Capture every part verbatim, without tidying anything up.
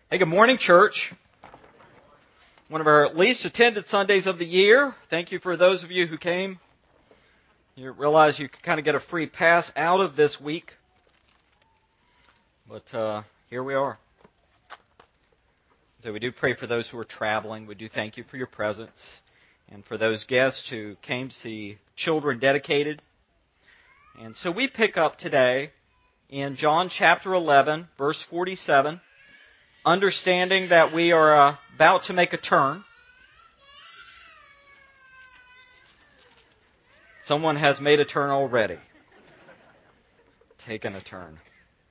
Hey, good morning, church. One of our least attended Sundays of the year. Thank you for those of you who came. You realize you can kind of get a free pass out of this week. But uh, here we are. So we do pray for those who are traveling. We do thank you for your presence. And for those guests who came to see children dedicated. And so we pick up today in John chapter eleven, verse forty-seven. Understanding that we are uh, about to make a turn. Someone has made a turn already. Taken a turn.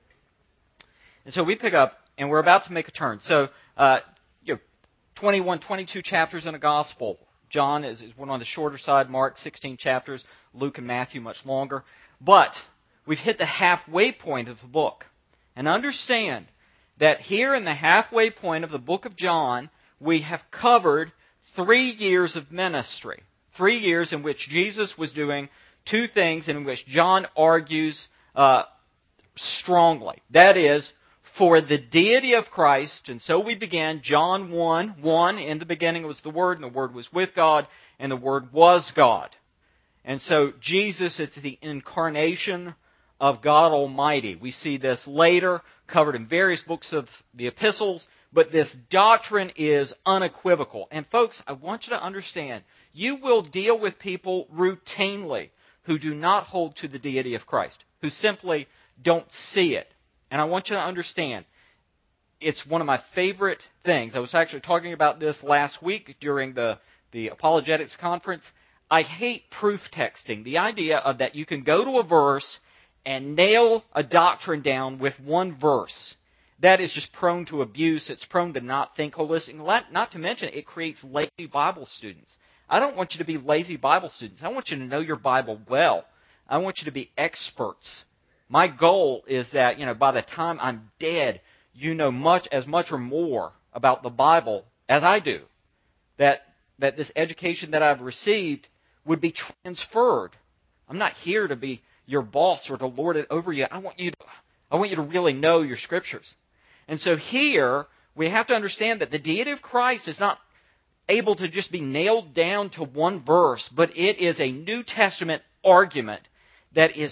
And so we pick up, and we're about to make a turn. So, uh, you know, twenty-one, twenty-two chapters in a gospel. John is, is one on the shorter side. Mark, sixteen chapters. Luke and Matthew, much longer. But we've hit the halfway point of the book. And understand that here in the halfway point of the book of John, we have covered three years of ministry. Three years in which Jesus was doing two things in which John argues uh, strongly. That is, for the deity of Christ. And so we began John one, one. In the beginning was the Word, and the Word was with God, and the Word was God. And so Jesus is the incarnation of God Almighty. We see this later, covered in various books of the epistles, but this doctrine is unequivocal. And folks, I want you to understand, you will deal with people routinely who do not hold to the deity of Christ, who simply don't see it. And I want you to understand, it's one of my favorite things. I was actually talking about this last week during the, the Apologetics Conference. I hate proof texting, the idea of that you can go to a verse and nail a doctrine down with one verse. That is just prone to abuse. It's prone to not think holistically. Not to mention, it creates lazy Bible students. I don't want you to be lazy Bible students. I want you to know your Bible well. I want you to be experts. My goal is that, you know, by the time I'm dead, you know much, as much or more about the Bible as I do. That, that this education that I've received would be transferred. I'm not here to be your boss or to lord it over you. I want you to, I want you to really know your Scriptures. And so here, we have to understand that the deity of Christ is not able to just be nailed down to one verse, but it is a New Testament argument that is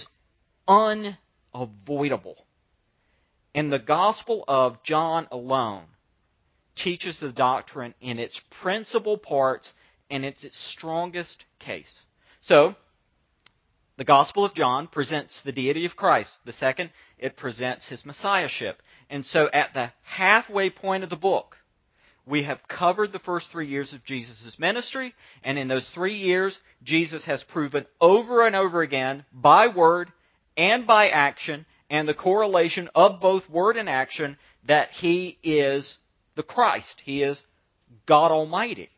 unavoidable. And the Gospel of John alone teaches the doctrine in its principal parts and it's its strongest case. So, the Gospel of John presents the deity of Christ. The second, it presents His Messiahship. And so at the halfway point of the book, we have covered the first three years of Jesus' ministry. And in those three years, Jesus has proven over and over again, by word and by action, and the correlation of both word and action, that He is the Christ. He is God Almighty.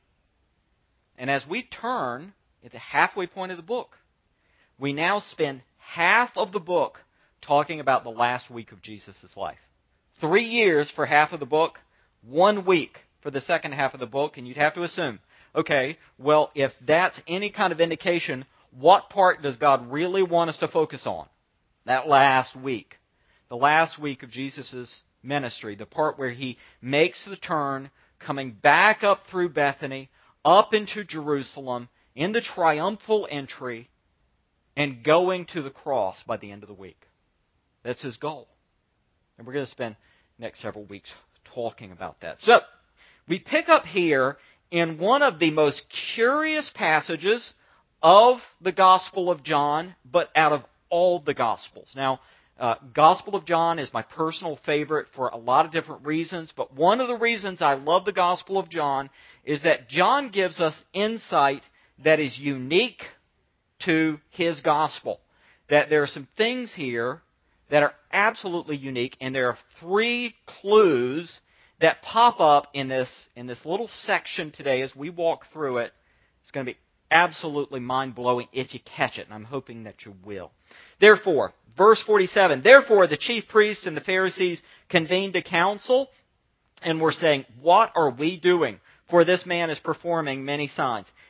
And as we turn at the halfway point of the book, we now spend half of the book talking about the last week of Jesus' life. Three years for half of the book, one week for the second half of the book, and you'd have to assume, okay, well, if that's any kind of indication, what part does God really want us to focus on? That last week. The last week of Jesus' ministry, the part where He makes the turn, coming back up through Bethany, up into Jerusalem, in the triumphal entry, and going to the cross by the end of the week. That's His goal. And we're going to spend the next several weeks talking about that. So, we pick up here in one of the most curious passages of the Gospel of John, but out of all the Gospels. Now, uh, Gospel of John is my personal favorite for a lot of different reasons, but one of the reasons I love the Gospel of John is that John gives us insight that is unique to his gospel. That there are some things here that are absolutely unique, and there are three clues that pop up in this in this little section today as we walk through it. It's going to be absolutely mind-blowing if you catch it, and I'm hoping that you will. Therefore, verse forty-seven, therefore the chief priests and the Pharisees convened a council and were saying, what are we doing? For this man is performing many signs.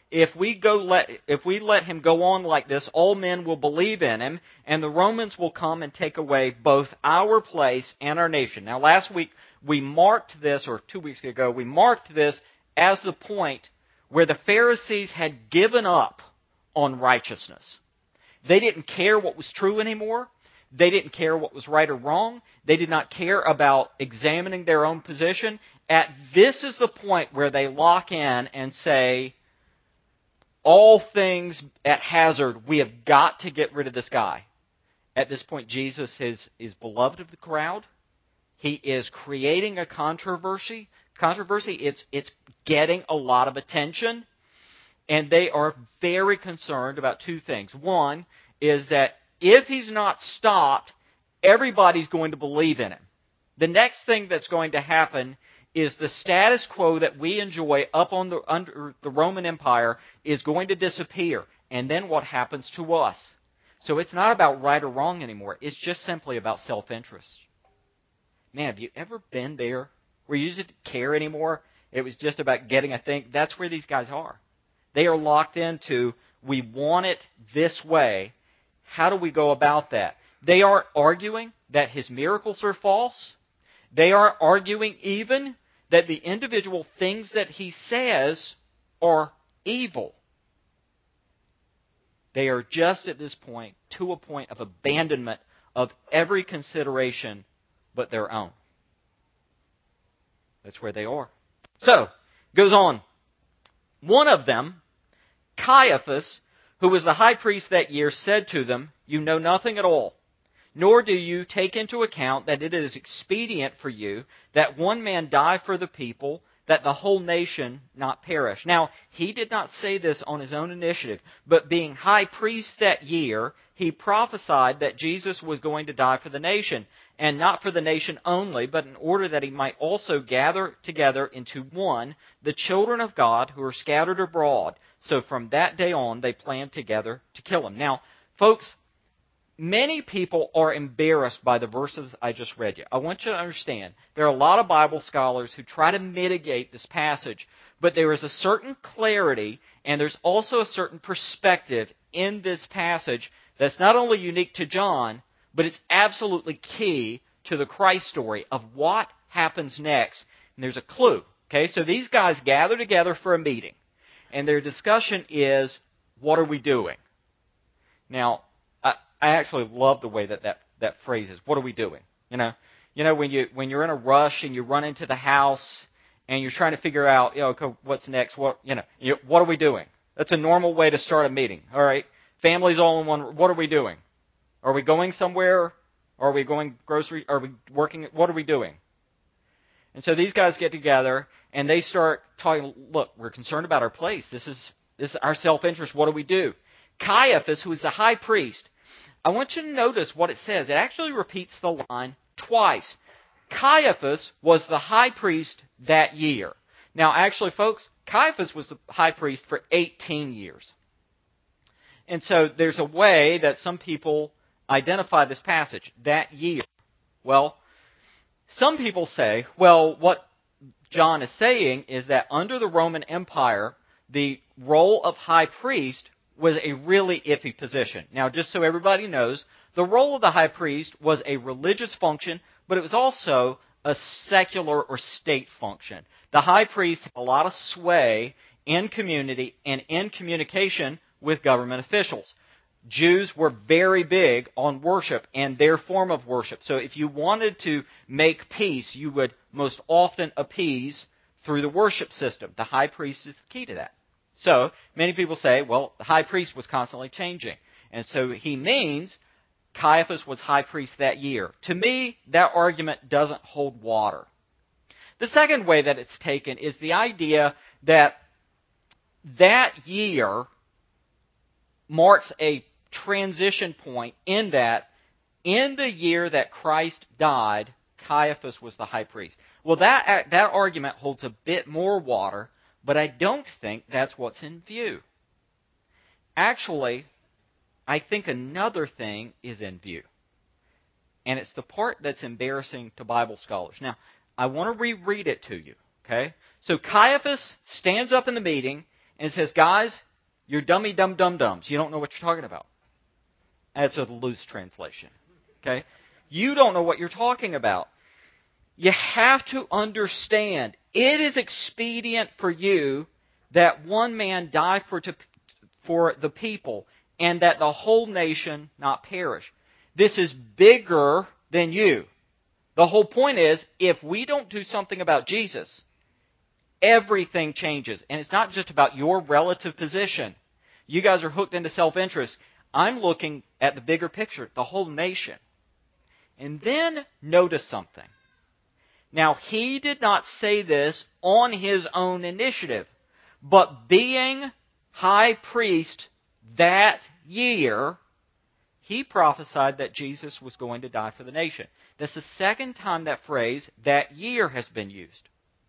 if we go let if we let him go on like this, all men will believe in him, and the Romans will come and take away both our place and our nation. Now, last week we marked this, or two weeks ago, we marked this as the point where the Pharisees had given up on righteousness. They didn't care what was true anymore. They didn't care what was right or wrong. They did not care about examining their own position. At this is the point where they lock in and say, all things at hazard, we have got to get rid of this guy. At this point, Jesus is, is beloved of the crowd. He is creating a controversy. Controversy, it's, it's getting a lot of attention. And they are very concerned about two things. One is that if he's not stopped, everybody's going to believe in him. The next thing that's going to happen is the status quo that we enjoy up on the under the Roman Empire is going to disappear. And then what happens to us? So it's not about right or wrong anymore. It's just simply about self-interest. Man, have you ever been there where you just didn't care anymore? It was just about getting a thing. That's where these guys are. They are locked into, we want it this way. How do we go about that? They are arguing that his miracles are false. They are arguing even that the individual things that he says are evil. They are just at this point to a point of abandonment of every consideration but their own. That's where they are. So, goes on. One of them, Caiaphas, who was the high priest that year, said to them, "You know nothing at all, nor do you take into account that it is expedient for you that one man die for the people, that the whole nation not perish." Now, he did not say this on his own initiative, but being high priest that year, he prophesied that Jesus was going to die for the nation, and not for the nation only, but in order that he might also gather together into one the children of God who are scattered abroad. So from that day on, they planned together to kill him. Now, folks, many people are embarrassed by the verses I just read you. I want you to understand, there are a lot of Bible scholars who try to mitigate this passage, but there is a certain clarity, and there's also a certain perspective in this passage that's not only unique to John, but it's absolutely key to the Christ story of what happens next. And there's a clue. Okay, so these guys gather together for a meeting, and their discussion is, what are we doing? Now, I, I actually love the way that, that that phrase is. What are we doing? You know, you know when you when you're in a rush and you run into the house and you're trying to figure out, you know, okay, what's next? What you know, you, what are we doing? That's a normal way to start a meeting. All right, families all in one. What are we doing? Are we going somewhere? Are we going grocery? Are we working? What are we doing? And so these guys get together and they start talking. Look, we're concerned about our place. This is this is our self-interest. What do we do? Caiaphas, who is the high priest, I want you to notice what it says. It actually repeats the line twice. Caiaphas was the high priest that year. Now, actually, folks, Caiaphas was the high priest for eighteen years. And so there's a way that some people identify this passage, that year. Well, some people say, well, what John is saying is that under the Roman Empire, the role of high priest was a really iffy position. Now, just so everybody knows, the role of the high priest was a religious function, but it was also a secular or state function. The high priest had a lot of sway in community and in communication with government officials. Jews were very big on worship and their form of worship. So if you wanted to make peace, you would most often appease through the worship system. The high priest is the key to that. So many people say, well, the high priest was constantly changing. And so he means Caiaphas was high priest that year. To me, that argument doesn't hold water. The second way that it's taken is the idea that that year marks a transition point in that in the year that Christ died, Caiaphas was the high priest. Well, that, that argument holds a bit more water, but I don't think that's what's in view. Actually, I think another thing is in view. And it's the part that's embarrassing to Bible scholars. Now, I want to reread it to you, okay? So Caiaphas stands up in the meeting And it says, guys, you're dummy dum dum dums. You don't know what you're talking about. That's a loose translation. Okay? You don't know what you're talking about. You have to understand, it is expedient for you that one man die for, to, for the people, and that the whole nation not perish. This is bigger than you. The whole point is, if we don't do something about Jesus, everything changes. And it's not just about your relative position. You guys are hooked into self-interest. I'm looking at the bigger picture, the whole nation. And then notice something. Now, he did not say this on his own initiative, but being high priest that year, he prophesied that Jesus was going to die for the nation. That's the second time that phrase, that year, has been used.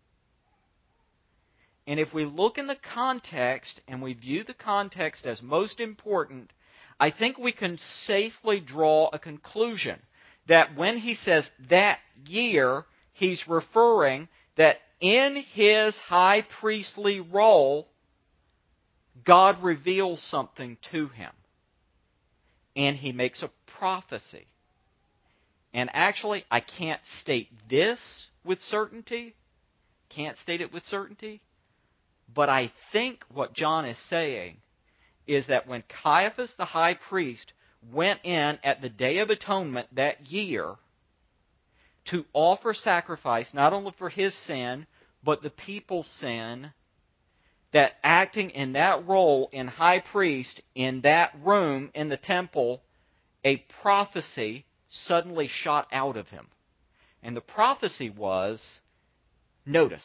And if we look in the context, and we view the context as most important, I think we can safely draw a conclusion that when he says that year, he's referring that in his high priestly role, God reveals something to him. And he makes a prophecy. And actually, I can't state this with certainty. Can't state it with certainty. But I think what John is saying is that when Caiaphas the high priest went in at the Day of Atonement that year to offer sacrifice not only for his sin, but the people's sin, that acting in that role in high priest in that room in the temple, a prophecy suddenly shot out of him. And the prophecy was, notice,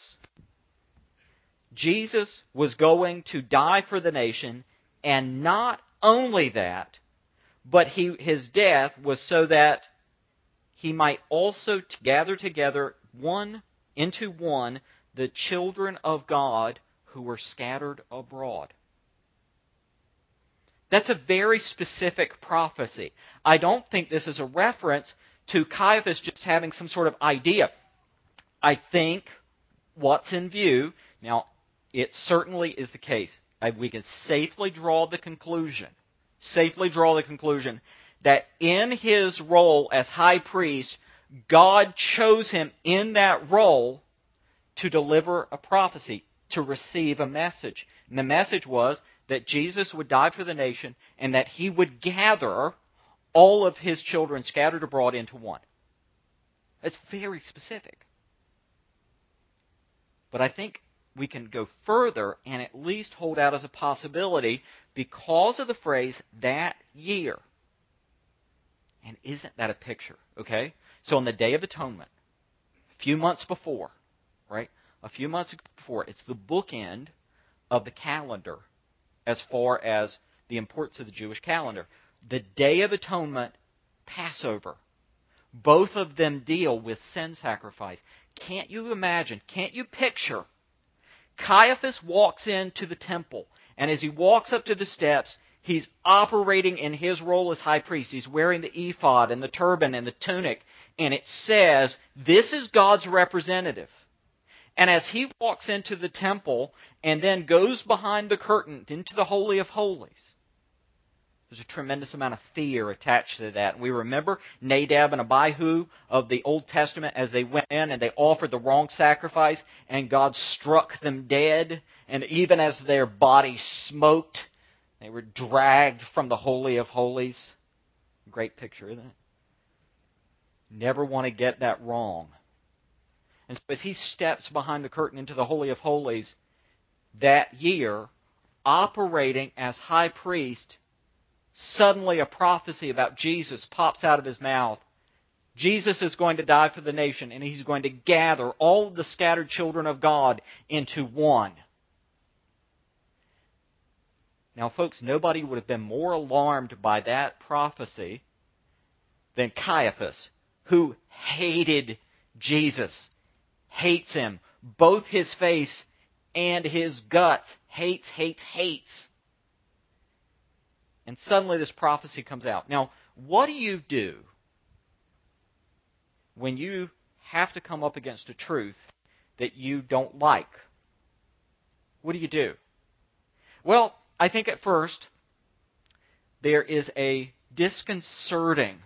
Jesus was going to die for the nation, and not only that, but he, his death was so that he might also gather together one into one the children of God who were scattered abroad. That's a very specific prophecy. I don't think this is a reference to Caiaphas just having some sort of idea. I think what's in view, now it certainly is the case, we can safely draw the conclusion, safely draw the conclusion that in his role as high priest, God chose him in that role to deliver a prophecy, to receive a message. And the message was that Jesus would die for the nation and that he would gather all of his children scattered abroad into one. That's very specific. But I think we can go further and at least hold out as a possibility because of the phrase, that year. And isn't that a picture? Okay? So on the Day of Atonement, a few months before, right? A few months before, it's the bookend of the calendar as far as the importance of the Jewish calendar. The Day of Atonement, Passover. Both of them deal with sin sacrifice. Can't you imagine, can't you picture Caiaphas walks into the temple, and as he walks up to the steps, he's operating in his role as high priest. He's wearing the ephod and the turban and the tunic, and it says, this is God's representative. And as he walks into the temple and then goes behind the curtain into the Holy of Holies, there's a tremendous amount of fear attached to that. And we remember Nadab and Abihu of the Old Testament as they went in and they offered the wrong sacrifice and God struck them dead. And even as their bodies smoked, they were dragged from the Holy of Holies. Great picture, isn't it? Never want to get that wrong. And so as he steps behind the curtain into the Holy of Holies that year, operating as high priest, suddenly a prophecy about Jesus pops out of his mouth. Jesus is going to die for the nation, and he's going to gather all of the scattered children of God into one. Now, folks, nobody would have been more alarmed by that prophecy than Caiaphas, who hated Jesus, hates him, both his face and his guts, hates, hates, hates. And suddenly this prophecy comes out. Now, what do you do when you have to come up against a truth that you don't like? What do you do? Well, I think at first there is a disconcerting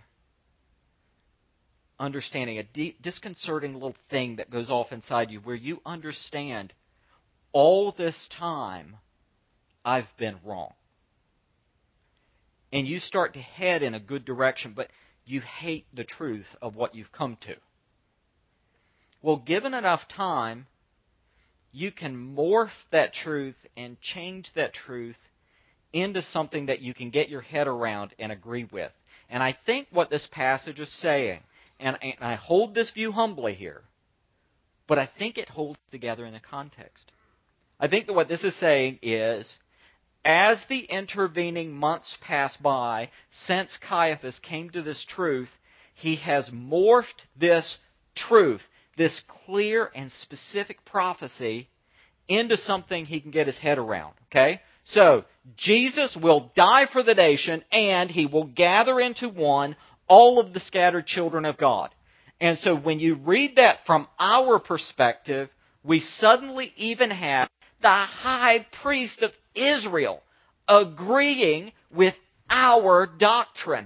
understanding, a de- disconcerting little thing that goes off inside you where you understand all this time I've been wrong. And you start to head in a good direction, but you hate the truth of what you've come to. Well, given enough time, you can morph that truth and change that truth into something that you can get your head around and agree with. And I think what this passage is saying, and I hold this view humbly here, but I think it holds together in the context. I think that what this is saying is, as the intervening months pass by, since Caiaphas came to this truth, he has morphed this truth, this clear and specific prophecy, into something he can get his head around. Okay? So, Jesus will die for the nation, and he will gather into one all of the scattered children of God. And so when you read that from our perspective, we suddenly even have the high priest of Israel agreeing with our doctrine.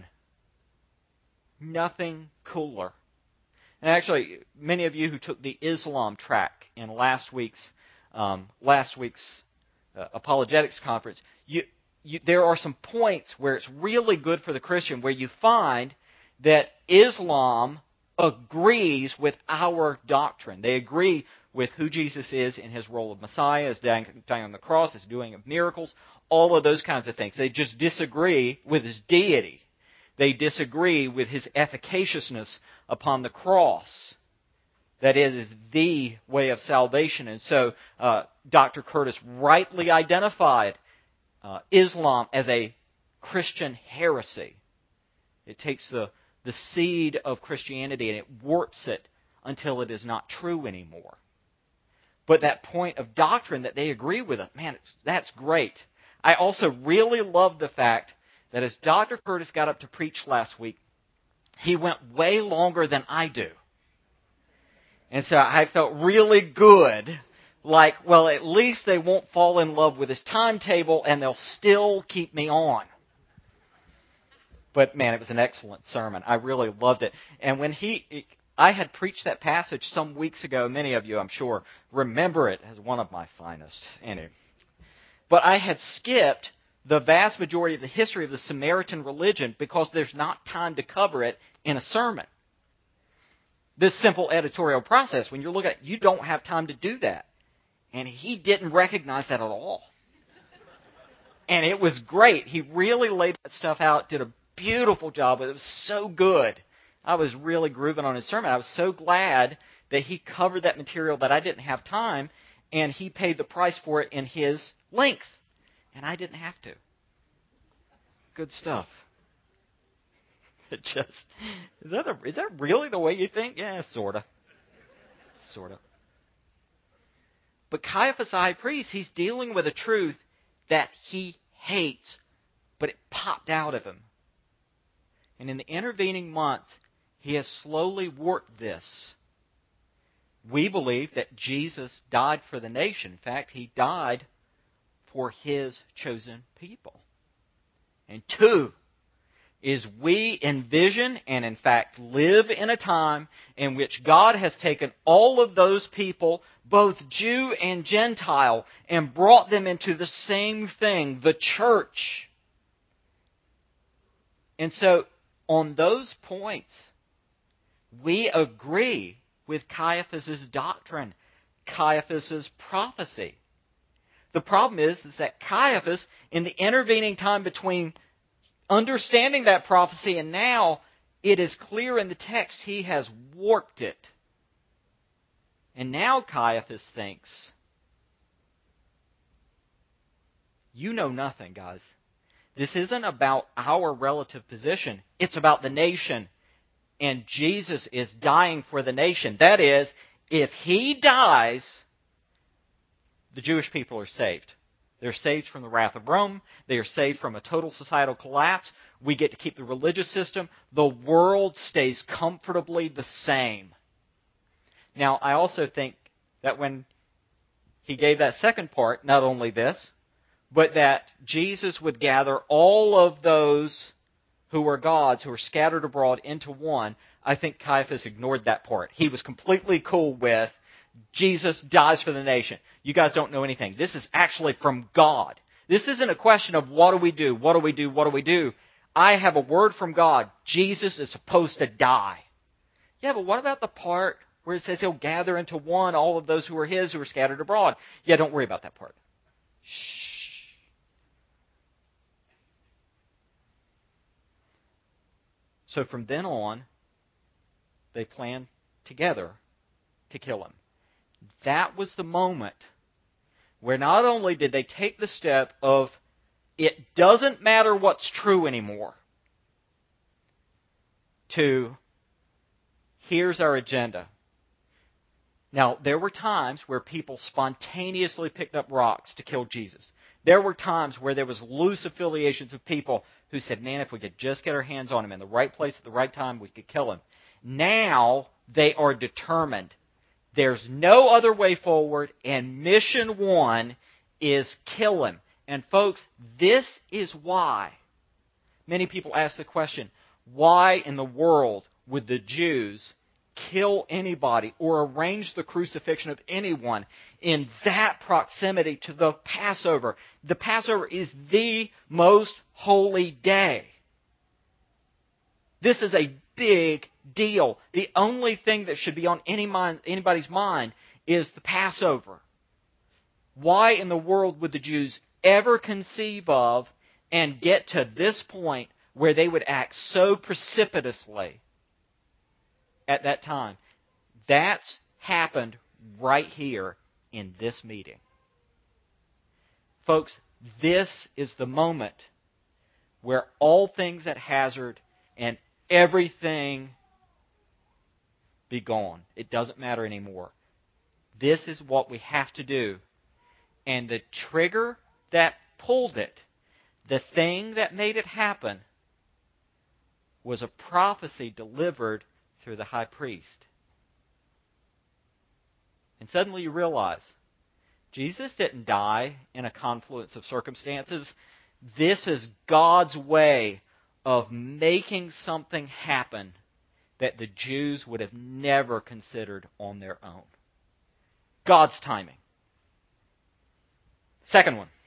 Nothing cooler. And actually, many of you who took the Islam track in last week's um, last week's uh, apologetics conference, you, you, there are some points where it's really good for the Christian, where you find that Islam agrees with our doctrine. They agree with who Jesus is in his role of Messiah, his dying, dying on the cross, his doing of miracles, all of those kinds of things. They just disagree with his deity. They disagree with his efficaciousness upon the cross. That is, is the way of salvation. And so uh, Doctor Curtis rightly identified uh, Islam as a Christian heresy. It takes the, the seed of Christianity and it warps it until it is not true anymore. But that point of doctrine that they agree with it, man, it's, that's great. I also really love the fact that as Doctor Curtis got up to preach last week, he went way longer than I do. And so I felt really good, like, well, at least they won't fall in love with his timetable and they'll still keep me on. But man, it was an excellent sermon. I really loved it. And when he, I had preached that passage some weeks ago, many of you, I'm sure, remember it as one of my finest. Anyway. But I had skipped the vast majority of the history of the Samaritan religion because there's not time to cover it in a sermon. This simple editorial process, when you're looking at it, you don't have time to do that. And he didn't recognize that at all. And it was great. He really laid that stuff out, did a beautiful job. It was so good. I was really grooving on his sermon. I was so glad that he covered that material that I didn't have time, and he paid the price for it in his length. And I didn't have to. Good stuff. It just, is that, a, is that really the way you think? Yeah, sort of. Sort of. But Caiaphas, the high priest, he's dealing with a truth that he hates, but it popped out of him. And in the intervening months, he has slowly warped this. We believe that Jesus died for the nation. In fact, he died for his chosen people. And two, is we envision and in fact live in a time in which God has taken all of those people, both Jew and Gentile, and brought them into the same thing, the church. And so, on those points, we agree with Caiaphas' doctrine, Caiaphas' prophecy. The problem is, is that Caiaphas, in the intervening time between understanding that prophecy and now, it is clear in the text he has warped it. And now Caiaphas thinks, you know nothing, guys. This isn't about our relative position. It's about the nation. And Jesus is dying for the nation. That is, if he dies, the Jewish people are saved. They're saved from the wrath of Rome. They are saved from a total societal collapse. We get to keep the religious system. The world stays comfortably the same. Now, I also think that when he gave that second part, not only this, but that Jesus would gather all of those who were gods, who were scattered abroad, into one. I think Caiaphas ignored that part. He was completely cool with Jesus dies for the nation. You guys don't know anything. This is actually from God. This isn't a question of what do we do, what do we do, what do we do. I have a word from God. Jesus is supposed to die. Yeah, but what about the part where it says he'll gather into one all of those who are his who are scattered abroad? Yeah, don't worry about that part. Shh. So from then on, they planned together to kill him. That was the moment where not only did they take the step of it doesn't matter what's true anymore, to here's our agenda. Now, there were times where people spontaneously picked up rocks to kill Jesus. There were times where there was loose affiliations of people who said, man, if we could just get our hands on him in the right place at the right time, we could kill him. Now, they are determined. There's no other way forward, and mission one is kill him. And folks, this is why many people ask the question, why in the world would the Jews kill anybody or arrange the crucifixion of anyone in that proximity to the Passover? The Passover is the most holy day. This is a big deal. The only thing that should be on any mind, anybody's mind is the Passover. Why in the world would the Jews ever conceive of and get to this point where they would act so precipitously at that time? That's happened right here in this meeting. Folks, this is the moment where all things at hazard and everything be gone. It doesn't matter anymore. This is what we have to do. And the trigger that pulled it, the thing that made it happen, was a prophecy delivered through the high priest. And suddenly you realize, Jesus didn't die in a confluence of circumstances. This is God's way of making something happen that the Jews would have never considered on their own. God's timing. Second one,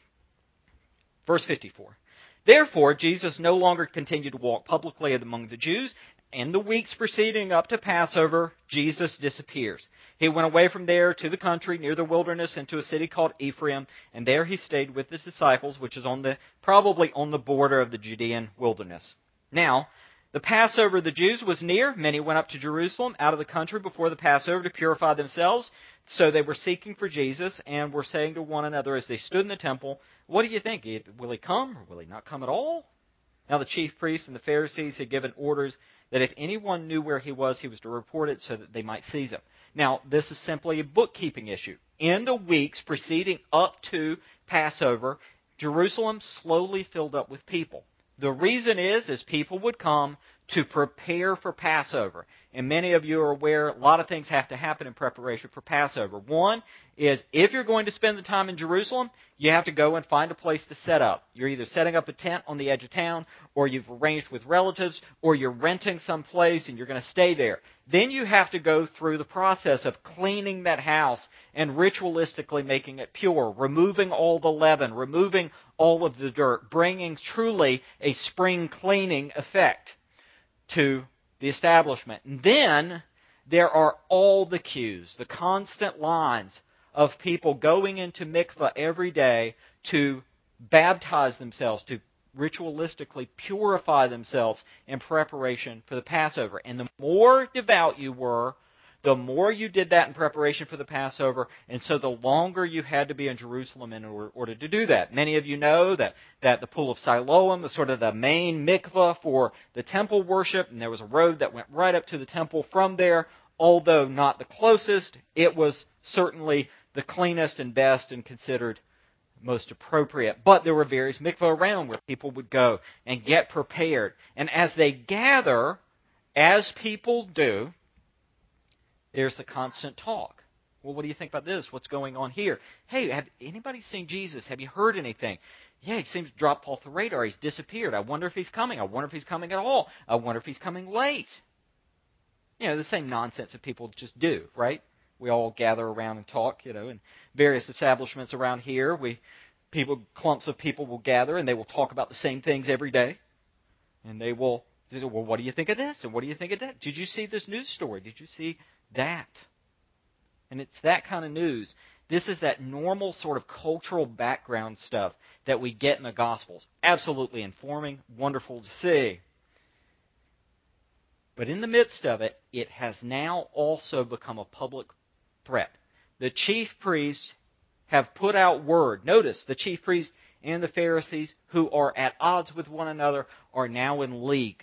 verse fifty-four. Therefore, Jesus no longer continued to walk publicly among the Jews. In the weeks preceding up to Passover, Jesus disappears. He went away from there to the country near the wilderness into a city called Ephraim, and there he stayed with his disciples, which is on the probably on the border of the Judean wilderness. Now, the Passover of the Jews was near. Many went up to Jerusalem out of the country before the Passover to purify themselves. So they were seeking for Jesus and were saying to one another as they stood in the temple, what do you think? Will he come or will he not come at all? Now the chief priests and the Pharisees had given orders that if anyone knew where he was, he was to report it so that they might seize him. Now, this is simply a bookkeeping issue. In the weeks preceding up to Passover, Jerusalem slowly filled up with people. The reason is, is people would come to prepare for Passover. And many of you are aware a lot of things have to happen in preparation for Passover. One is, if you're going to spend the time in Jerusalem, you have to go and find a place to set up. You're either setting up a tent on the edge of town, or you've arranged with relatives, or you're renting some place and you're going to stay there. Then you have to go through the process of cleaning that house and ritualistically making it pure, removing all the leaven, removing all of the dirt, bringing truly a spring cleaning effect to the establishment. And then there are all the cues, the constant lines of people going into mikveh every day to baptize themselves, to ritualistically purify themselves in preparation for the Passover. And the more devout you were, the more you did that in preparation for the Passover, and so the longer you had to be in Jerusalem in order to do that. Many of you know that, that the Pool of Siloam was sort of the main mikveh for the temple worship, and there was a road that went right up to the temple from there. Although not the closest, it was certainly the cleanest and best and considered most appropriate. But there were various mikveh around where people would go and get prepared. And as they gather, as people do, there's the constant talk. Well, what do you think about this? What's going on here? Hey, have anybody seen Jesus? Have you heard anything? Yeah, he seems to drop off the radar. He's disappeared. I wonder if he's coming. I wonder if he's coming at all. I wonder if he's coming late. You know, the same nonsense that people just do, right? We all gather around and talk, you know, in various establishments around here. We people, clumps of people will gather and they will talk about the same things every day. And they will say, well, what do you think of this? And what do you think of that? Did you see this news story? Did you see that? And it's that kind of news. This is that normal sort of cultural background stuff that we get in the Gospels. Absolutely informing, wonderful to see. But in the midst of it, it has now also become a public threat. The chief priests have put out word. Notice, the chief priests and the Pharisees, who are at odds with one another, are now in league.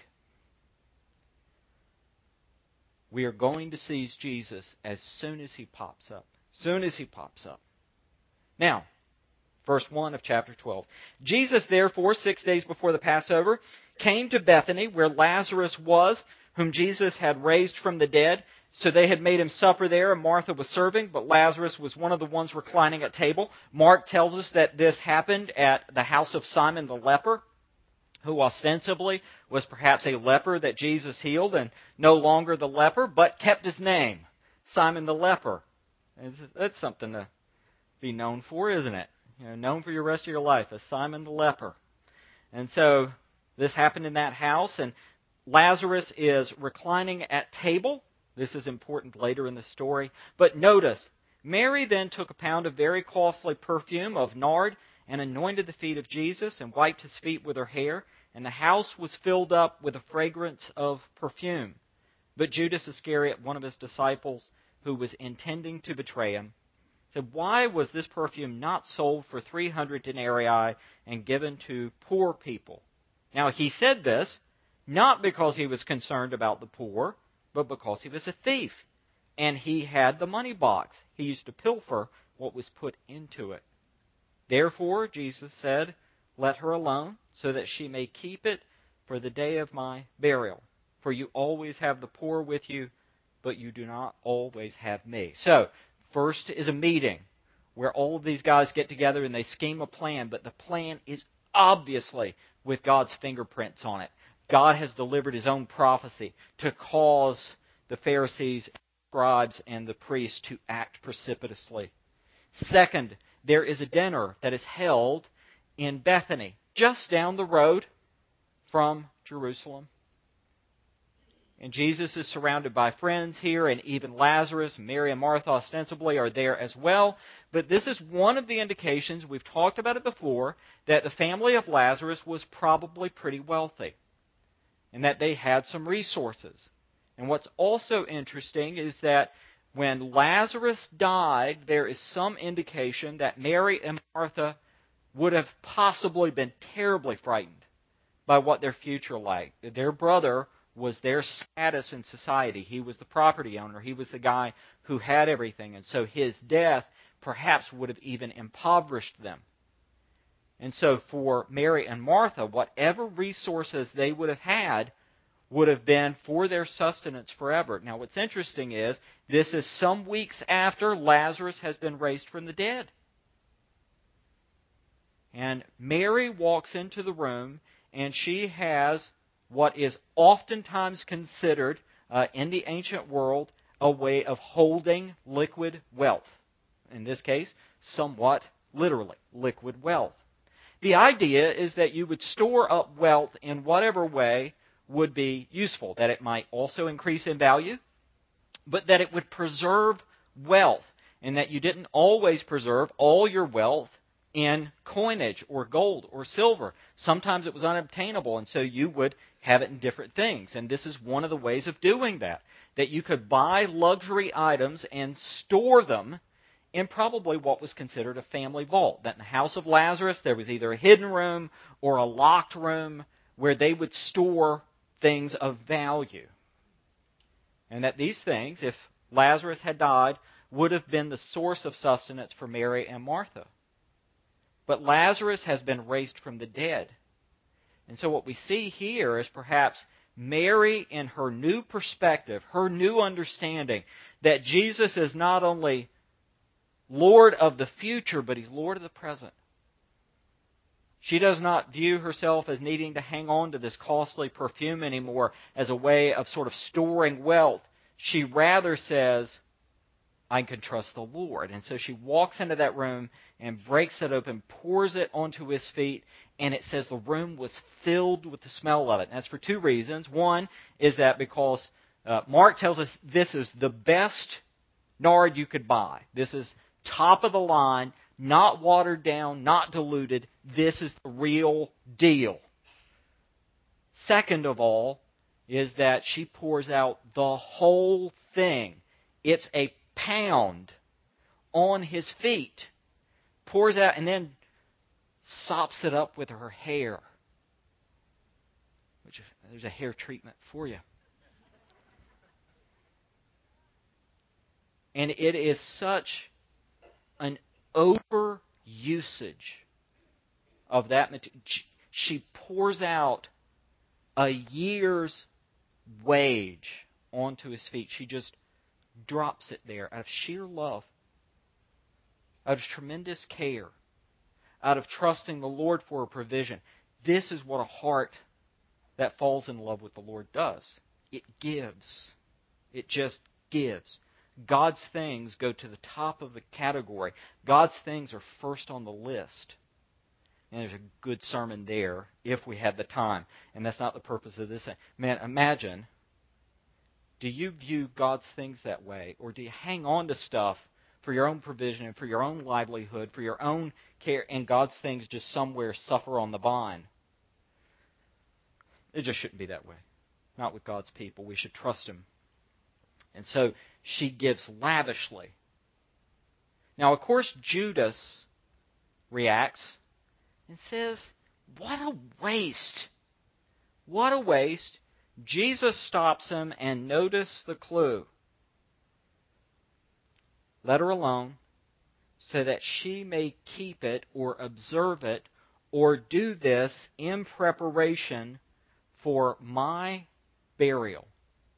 We are going to seize Jesus as soon as he pops up. As soon as he pops up. Now, verse one of chapter twelve. Jesus, therefore, six days before the Passover, came to Bethany, where Lazarus was, whom Jesus had raised from the dead. So they had made him supper there, and Martha was serving, but Lazarus was one of the ones reclining at table. Mark tells us that this happened at the house of Simon the leper, who ostensibly was perhaps a leper that Jesus healed, and no longer the leper, but kept his name, Simon the leper. That's something to be known for, isn't it? You know, known for your rest of your life as Simon the leper. And so this happened in that house, and Lazarus is reclining at table. This is important later in the story. But notice, Mary then took a pound of very costly perfume of nard and anointed the feet of Jesus and wiped his feet with her hair. And the house was filled up with the fragrance of perfume. But Judas Iscariot, one of his disciples, who was intending to betray him, said, why was this perfume not sold for three hundred denarii and given to poor people? Now he said this not because he was concerned about the poor, but because he was a thief. And he had the money box. He used to pilfer what was put into it. Therefore, Jesus said, let her alone, so that she may keep it for the day of my burial. For you always have the poor with you, but you do not always have me. So, first is a meeting where all of these guys get together and they scheme a plan, but the plan is obviously with God's fingerprints on it. God has delivered his own prophecy to cause the Pharisees, scribes, and the priests to act precipitously. Second, there is a dinner that is held in Bethany, just down the road from Jerusalem. And Jesus is surrounded by friends here, and even Lazarus, Mary and Martha ostensibly are there as well. But this is one of the indications, we've talked about it before, that the family of Lazarus was probably pretty wealthy, and that they had some resources. And what's also interesting is that when Lazarus died, there is some indication that Mary and Martha would have possibly been terribly frightened by what their future like. Their brother was their status in society. He was the property owner. He was the guy who had everything. And so his death perhaps would have even impoverished them. And so for Mary and Martha, whatever resources they would have had would have been for their sustenance forever. Now what's interesting is, this is some weeks after Lazarus has been raised from the dead. And Mary walks into the room, and she has what is oftentimes considered, uh, in the ancient world, a way of holding liquid wealth. In this case, somewhat literally, liquid wealth. The idea is that you would store up wealth in whatever way would be useful, that it might also increase in value, but that it would preserve wealth, and that you didn't always preserve all your wealth in coinage or gold or silver. Sometimes it was unobtainable, and so you would have it in different things. And this is one of the ways of doing that, that you could buy luxury items and store them in probably what was considered a family vault. That in the house of Lazarus, there was either a hidden room or a locked room where they would store things of value. And that these things, if Lazarus had died, would have been the source of sustenance for Mary and Martha. But Lazarus has been raised from the dead. And so what we see here is perhaps Mary in her new perspective, her new understanding that Jesus is not only Lord of the future, but He's Lord of the present. She does not view herself as needing to hang on to this costly perfume anymore as a way of sort of storing wealth. She rather says, I can trust the Lord. And so she walks into that room and breaks it open, pours it onto His feet, and it says the room was filled with the smell of it. And that's for two reasons. One is that because uh, Mark tells us this is the best nard you could buy. This is top of the line, not watered down, not diluted. This is the real deal. Second of all is that she pours out the whole thing. It's a pound on His feet. Pours out and then sops it up with her hair. Which, there's a hair treatment for you. And it is such an overusage of that material. She pours out a year's wage onto His feet. She just drops it there out of sheer love, out of tremendous care, out of trusting the Lord for a provision. This is what a heart that falls in love with the Lord does. It gives. It just gives. God's things go to the top of the category. God's things are first on the list. And there's a good sermon there if we have the time. And that's not the purpose of this thing. Man, imagine, do you view God's things that way? Or do you hang on to stuff for your own provision and for your own livelihood, for your own care, and God's things just somewhere suffer on the vine? It just shouldn't be that way. Not with God's people. We should trust Him. And so she gives lavishly. Now, of course, Judas reacts and says, what a waste. What a waste. Jesus stops him and notice the clue. Let her alone so that she may keep it or observe it or do this in preparation for my burial.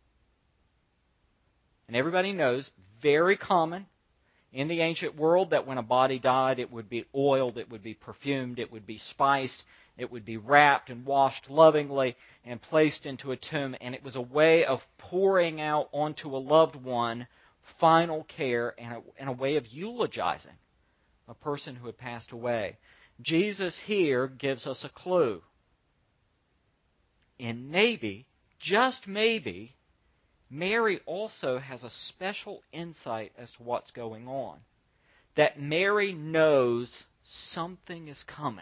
And everybody knows, very common in the ancient world, that when a body died, it would be oiled, it would be perfumed, it would be spiced, it would be wrapped and washed lovingly and placed into a tomb. And it was a way of pouring out onto a loved one final care and a, and a way of eulogizing a person who had passed away. Jesus here gives us a clue. And maybe, just maybe, Mary also has a special insight as to what's going on. That Mary knows something is coming.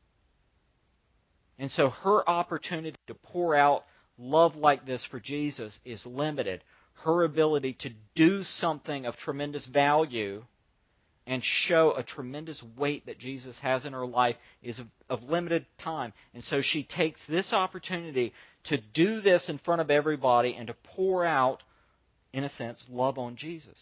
And so her opportunity to pour out love like this for Jesus is limited. Her ability to do something of tremendous value and show a tremendous weight that Jesus has in her life is of, of limited time. And so she takes this opportunity to do this in front of everybody and to pour out, in a sense, love on Jesus.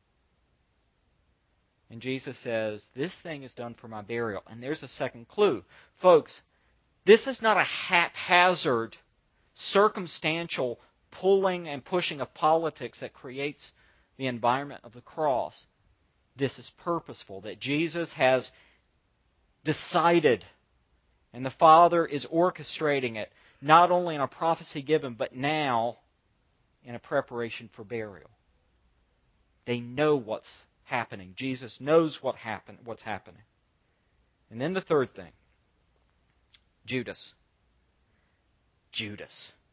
And Jesus says, this thing is done for my burial. And there's a second clue. Folks, this is not a haphazard, circumstantial pulling and pushing of politics that creates the environment of the cross. This is purposeful, that Jesus has decided, and the Father is orchestrating it, not only in a prophecy given, but now in a preparation for burial. They know what's happening. Jesus knows what happen, what's happening. And then the third thing, Judas. Judas.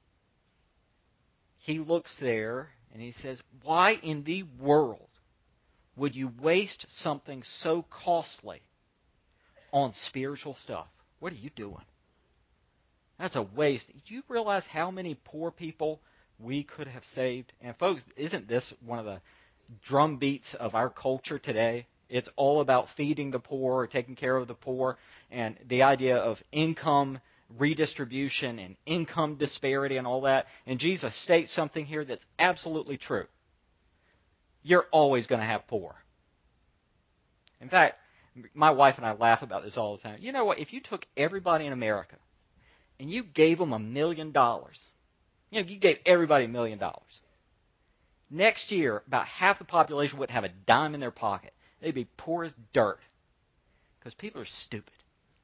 He looks there and he says, why in the world would you waste something so costly on spiritual stuff? What are you doing? That's a waste. Do you realize how many poor people we could have saved? And folks, isn't this one of the drum beats of our culture today? It's all about feeding the poor or taking care of the poor, and the idea of income redistribution and income disparity and all that. And Jesus states something here that's absolutely true. You're always going to have poor. In fact, my wife and I laugh about this all the time. You know what? If you took everybody in America and you gave them a million dollars, you know, you gave everybody a million dollars, next year, about half the population wouldn't have a dime in their pocket. They'd be poor as dirt. Because people are stupid.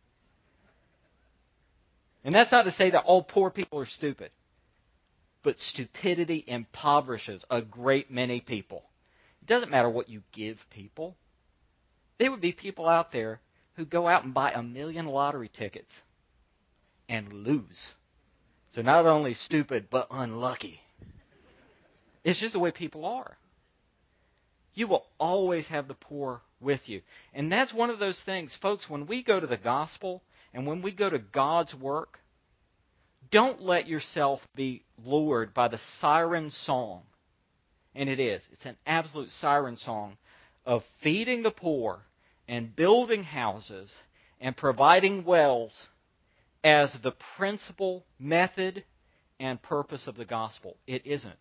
And that's not to say that all poor people are stupid. But stupidity impoverishes a great many people. It doesn't matter what you give people. There would be people out there who go out and buy a million lottery tickets and lose. So not only stupid, but unlucky. It's just the way people are. You will always have the poor with you. And that's one of those things, folks, when we go to the gospel and when we go to God's work, don't let yourself be lured by the siren song. And it is. It's an absolute siren song of feeding the poor and building houses and providing wells as the principal method and purpose of the gospel. It isn't.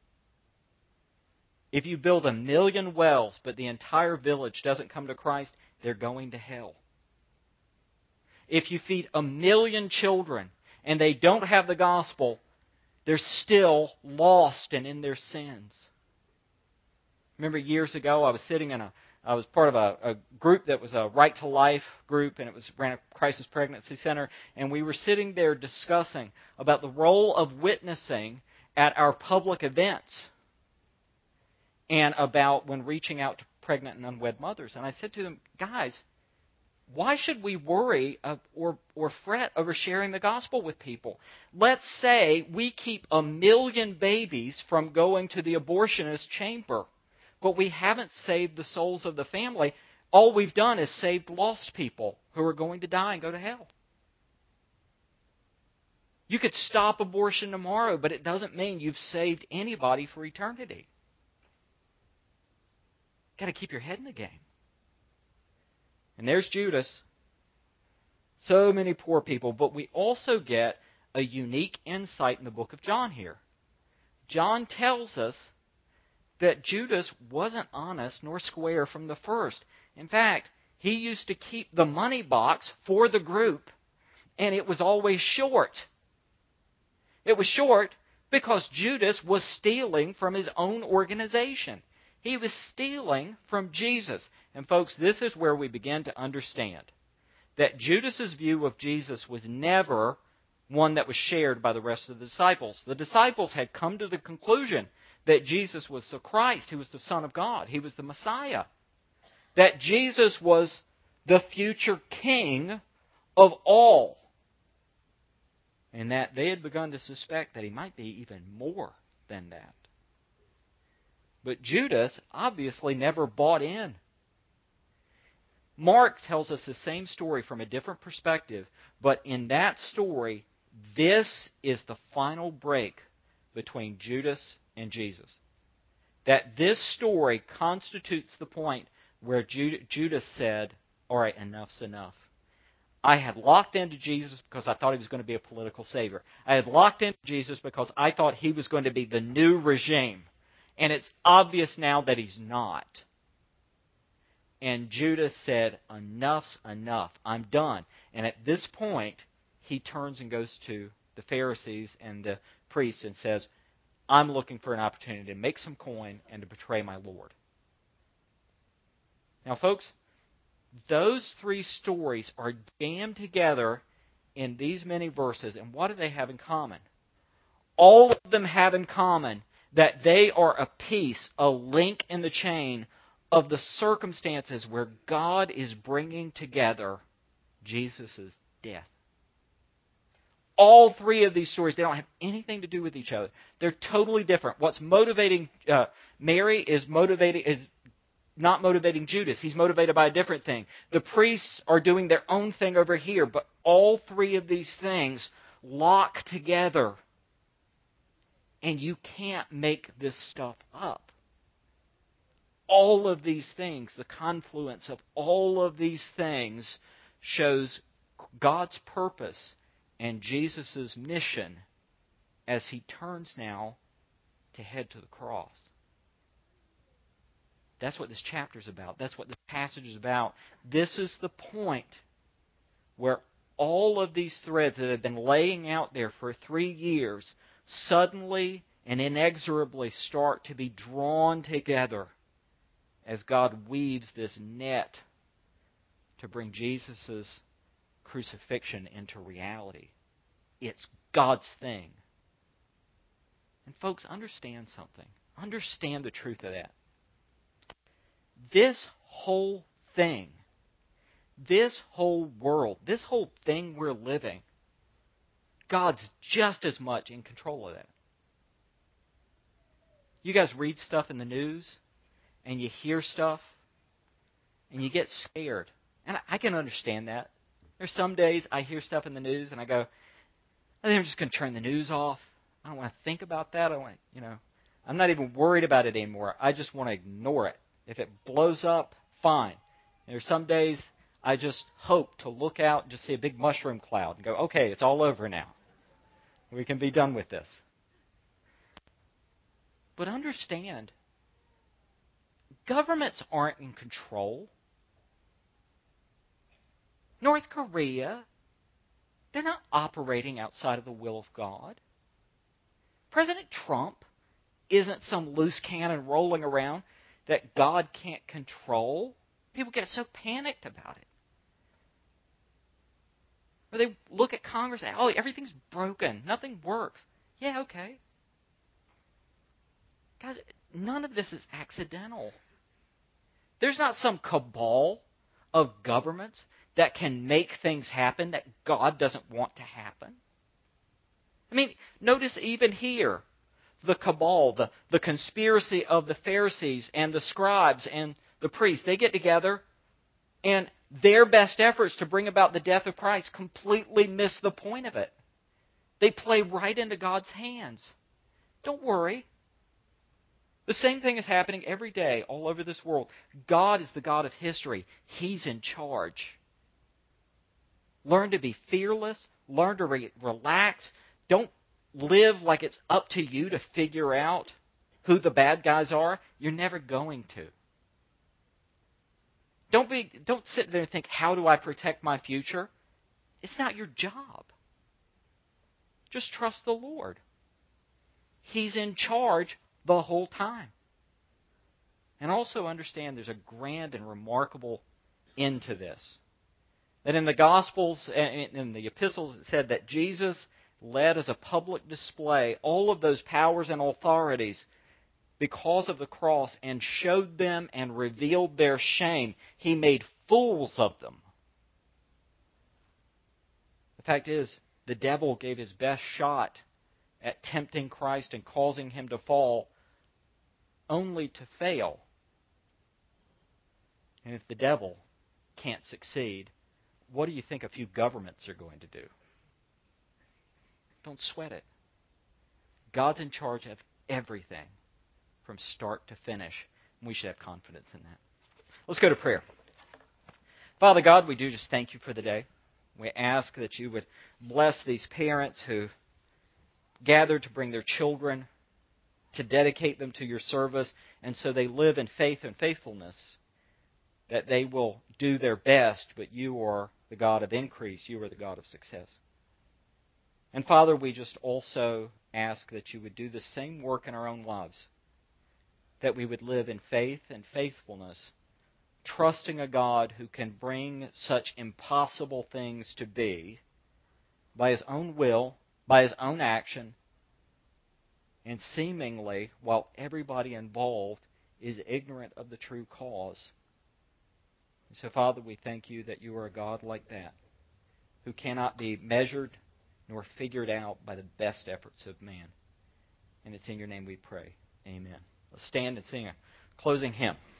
If you build a million wells, but the entire village doesn't come to Christ, they're going to hell. If you feed a million children and they don't have the gospel, they're still lost and in their sins. Remember years ago, I was sitting in a, I was part of a, a group that was a Right to Life group, and it was ran a crisis pregnancy center, and we were sitting there discussing about the role of witnessing at our public events and about when reaching out to pregnant and unwed mothers. And I said to them, guys, why should we worry or, or fret over sharing the gospel with people? Let's say we keep a million babies from going to the abortionist chamber, but we haven't saved the souls of the family. All we've done is saved lost people who are going to die and go to hell. You could stop abortion tomorrow, but it doesn't mean you've saved anybody for eternity. You've got to keep your head in the game. And there's Judas. So many poor people. But we also get a unique insight in the book of John here. John tells us that Judas wasn't honest nor square from the first. In fact, he used to keep the money box for the group, and it was always short. It was short because Judas was stealing from his own organization. He was stealing from Jesus. And folks, this is where we begin to understand that Judas's view of Jesus was never one that was shared by the rest of the disciples. The disciples had come to the conclusion that Jesus was the Christ, He was the Son of God, He was the Messiah, that Jesus was the future King of all, and that they had begun to suspect that He might be even more than that. But Judas obviously never bought in. Mark tells us the same story from a different perspective, but in that story, this is the final break between Judas and Jesus. That this story constitutes the point where Judas said, all right, enough's enough. I had locked into Jesus because I thought He was going to be a political savior. I had locked into Jesus because I thought He was going to be the new regime. And it's obvious now that He's not. And Judas said, enough's enough. I'm done. And at this point, he turns and goes to the Pharisees and the priests and says, I'm looking for an opportunity to make some coin and to betray my Lord. Now, folks, those three stories are jammed together in these many verses. And what do they have in common? All of them have in common that they are a piece, a link in the chain of the circumstances where God is bringing together Jesus' death. All three of these stories, they don't have anything to do with each other. They're totally different. What's motivating uh, Mary is motivating is not motivating Judas. He's motivated by a different thing. The priests are doing their own thing over here, but all three of these things lock together. And you can't make this stuff up. All of these things, the confluence of all of these things shows God's purpose and Jesus' mission as He turns now to head to the cross. That's what this chapter is about. That's what this passage is about. This is the point where all of these threads that have been laying out there for three years suddenly and inexorably start to be drawn together as God weaves this net to bring Jesus' crucifixion into reality. It's God's thing. And folks, understand something. Understand the truth of that. This whole thing, this whole world, this whole thing we're living, God's just as much in control of that. You guys read stuff in the news, and you hear stuff, and you get scared. And I can understand that. There's some days I hear stuff in the news, and I go, I think I'm just going to turn the news off. I don't want to think about that. I want, you know, I'm not even worried about it anymore. I just want to ignore it. If it blows up, fine. And there's some days I just hope to look out and just see a big mushroom cloud and go, okay, it's all over now. We can be done with this. But understand, governments aren't in control. North Korea, they're not operating outside of the will of God. President Trump isn't some loose cannon rolling around that God can't control. People get so panicked about it. Or they look at Congress and, oh, everything's broken. Nothing works. Yeah, okay. Guys, none of this is accidental. There's not some cabal of governments that can make things happen that God doesn't want to happen. I mean, notice even here, the cabal, the, the conspiracy of the Pharisees and the scribes and the priests, they get together and their best efforts to bring about the death of Christ completely miss the point of it. They play right into God's hands. Don't worry. The same thing is happening every day all over this world. God is the God of history. He's in charge. Learn to be fearless. Learn to re- relax. Don't live like it's up to you to figure out who the bad guys are. You're never going to. Don't be. Don't sit there and think, how do I protect my future? It's not your job. Just trust the Lord. He's in charge the whole time. And also understand there's a grand and remarkable end to this. That in the Gospels and in the epistles it said that Jesus led as a public display all of those powers and authorities because of the cross and showed them and revealed their shame. He made fools of them. The fact is, the devil gave his best shot at tempting Christ and causing him to fall, only to fail. And if the devil can't succeed, what do you think a few governments are going to do? Don't sweat it. God's in charge of everything from start to finish. And we should have confidence in that. Let's go to prayer. Father God, we do just thank you for the day. We ask that you would bless these parents who gathered to bring their children, to dedicate them to your service, and so they live in faith and faithfulness, that they will do their best, but you are the God of increase. You are the God of success. And Father, we just also ask that you would do the same work in our own lives, that we would live in faith and faithfulness, trusting a God who can bring such impossible things to be by His own will, by His own action, and seemingly, while everybody involved is ignorant of the true cause. And so, Father, we thank you that you are a God like that, who cannot be measured nor figured out by the best efforts of man. And it's in your name we pray. Amen. Let's stand and sing a closing hymn.